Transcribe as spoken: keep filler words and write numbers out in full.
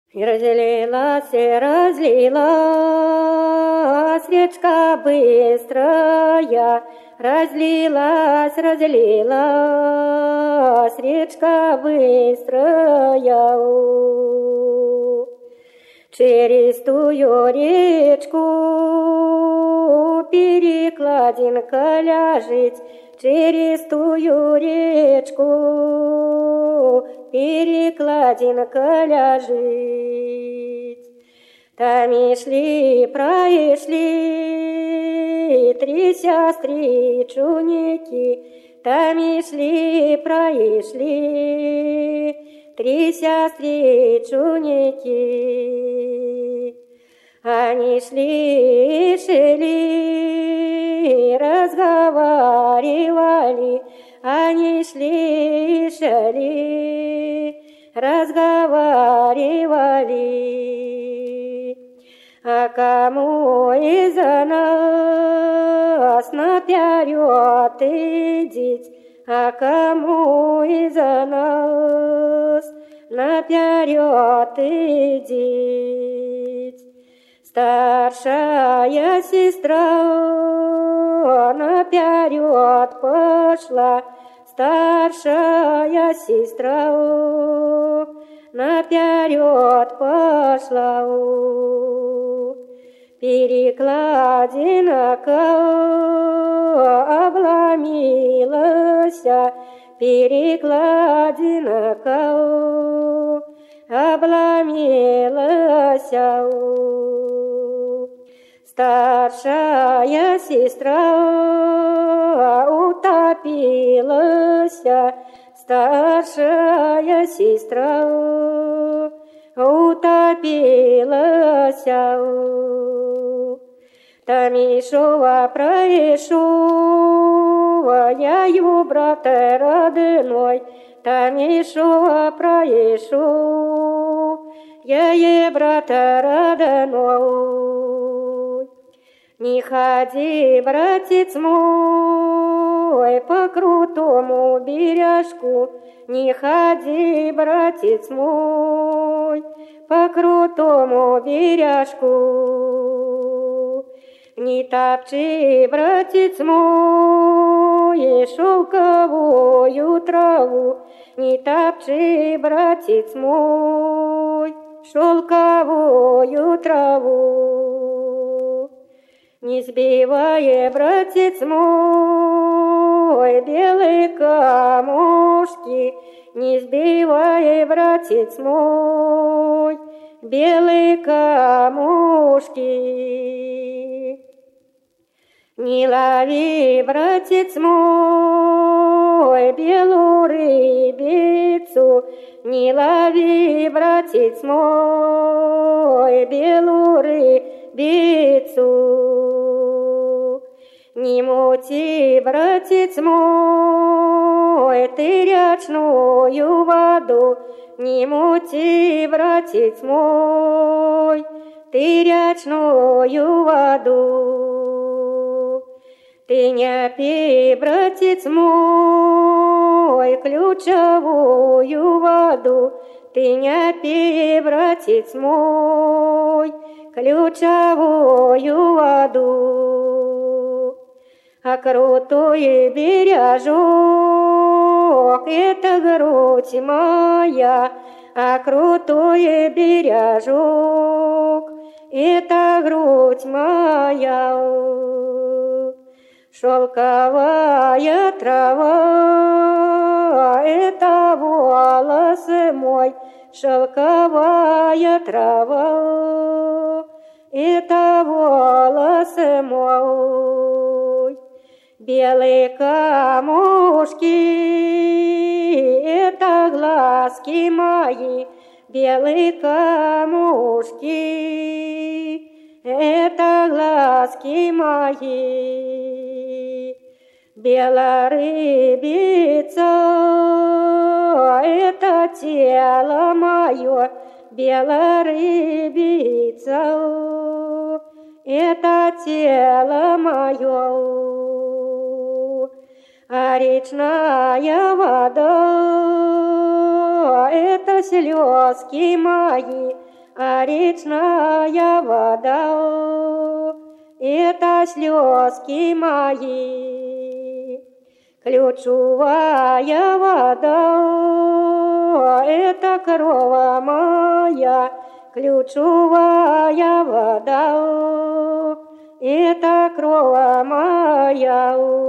И разлилась, и разлилась речка быстрая, разлилась, разлилась речка быстрая. Через тую речку перекладинка ляжет, через тую речку перекладинка ляжет. Там и шли, проишли три сестры чуники, там и шли, проишли три сестры чуники. Они шли, шли, разговаривали, они шли, шли, разговаривали. А кому из нас наперед идти, а кому из нас наперед идти? Старшая сестра наперед пошла, старшая сестра наперед пошла. Перекладинка обломилась, перекладинка обломилась. Старшая сестра утопилась, старшая сестра утопилась. Там ишова проишова, я его брата родной, там ишова проишу, я е брата родной. Не ходи, братец мой, по крутому бережку, не ходи, братец мой, по крутому бережку. Не топчи, братец мой, шелковую траву, не топчи, братец мой, шелковую траву. Не сбивай, братец мой, белые камушки, не сбивай, братец мой, белые камушки. Не лови, братец мой, белую рыбицу, не лови, братец мой, белую рыбицу. Не мути, братец мой, ты речную воду, не мути, братец мой, ты речную воду. Ты не пей, братец мой, ключевую воду, ты не пей, братец мой, ключевую воду. А крутой бережок, это грудь моя, а крутой бережок, это грудь моя. Шелковая трава, это волос мой, шелковая трава, это волос мой. Белые камушки, это глазки мои, белые камушки, это глазки мои. Белая рыбица, это тело мое, белая рыбица, это тело мое. А речная вода, это слезки мои, а речная вода — это слезки мои. Ключевая вода — это корова моя. Ключевая вода — это крова моя.